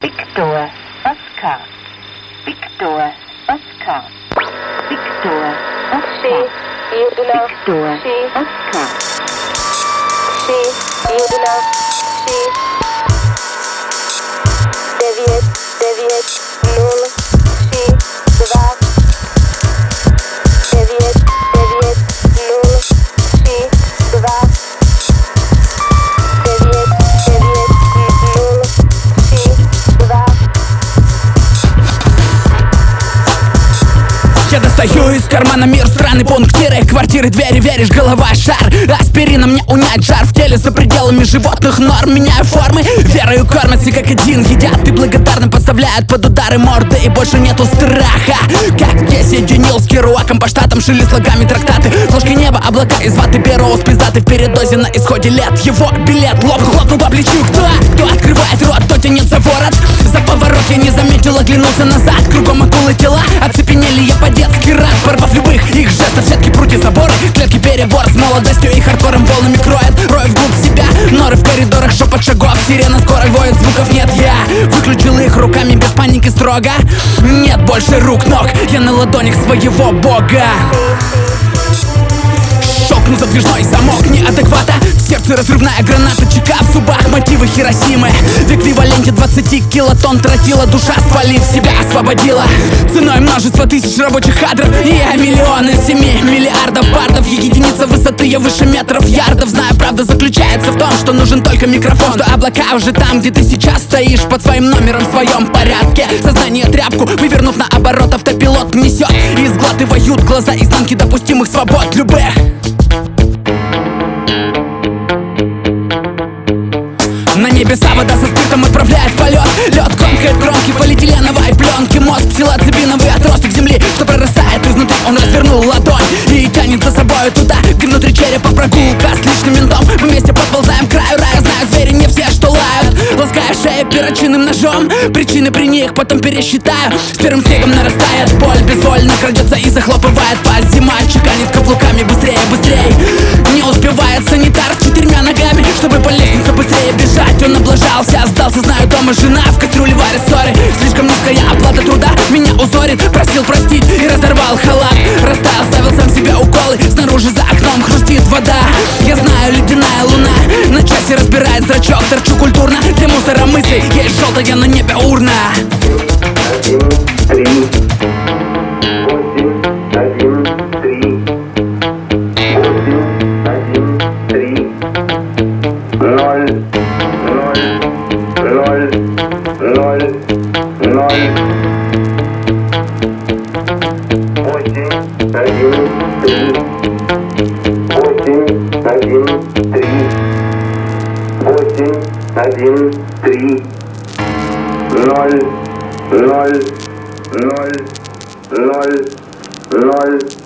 Victor Oscar. Victor Oscar. Victor Oscar. Victor Oscar. Я достаю из кармана мир, страны, пунктиры, квартиры, двери, веришь, голова шар. Аспирином мне унять жар в теле за пределами животных норм. Меняю формы, верою кормятся как один, едят и благодарно подставляют под удары морды. И больше нету страха, как я соединил с Керуаком по штатам, шили слогами трактаты. Ложки неба, облака из ваты, беру с пиздаты в передозе на исходе лет. Его билет хлопнул по плечу. Кто открывает рот, тот тянет за ворот. За поворот я не заметил, оглянулся назад. Кругом акулы тела, оцепенели, я по-детски рад. Порвав любых их жестов, сетки, прутья, заборы, клетки, перебор с молодостью и хардкором волнами кроет. Рой вглубь себя, норы в коридорах, шепот шагов, сирена скоро воет, звуков нет. Я выключил их руками без паники строго. Нет больше рук, ног, я на ладонях своего бога. Щелкнул задвижной замок неадеквата. В сердце разрывная граната, чека в зубах, мотивы Хиросимы. В эквиваленте 20 килотонн тротила, душа, спалив себя, освободила. Ценой множество тысяч рабочих кадров. И я миллион из 7 миллиардов бардов. Я единица высоты, я выше метров ярдов. Знаю, правда заключается в том, что нужен только микрофон. Что облака уже там, где ты сейчас стоишь, под своим номером в своем порядке. Сознание тряпку, вывернув наоборот, автопилот несет. И сглатывают глаза изнанки допустимых свобод любых. На небеса вода со спиртом отправляет в полет. Лед комкает кромки полиэтиленовой пленки. Мозг псилоцибиновый отросток земли, что прорастает изнутри. Он развернул ладонь и тянет за собой туда, где внутри черепа прогулка с личным ментом. Мы вместе подползаем к краю рая. Знаю, звери не все, что лают. Лаская шею перочинным ножом. Причины при них потом пересчитаю. С первым снегом нарастает боль. Безвольно крадется и захлопывает пасть. Зима чеканит каблуками быстрее, быстрее. Не успевает санитар с 4 ногами, чтобы по лестнице быстрее бежать. Он облажался, сдался, знаю, дома жена в кастрюле варит ссоры. Слишком низкая оплата труда меня узорит. Просил простить и разорвал халат. Растаял, ставил сам себе уколы. Снаружи за окном хрустит вода. Я знаю, ледяная луна на части разбирает зрачок. Торчу культурно, для мусора мыслей есть желтая на небе урна. 1, 3, 8, 1, 3, 8, 1, 3, 0, 0, 0, 0, 0. 8, 1, 3, 8, 1, 3, 8, 1, 3, 0, 0, 0, 0, 0.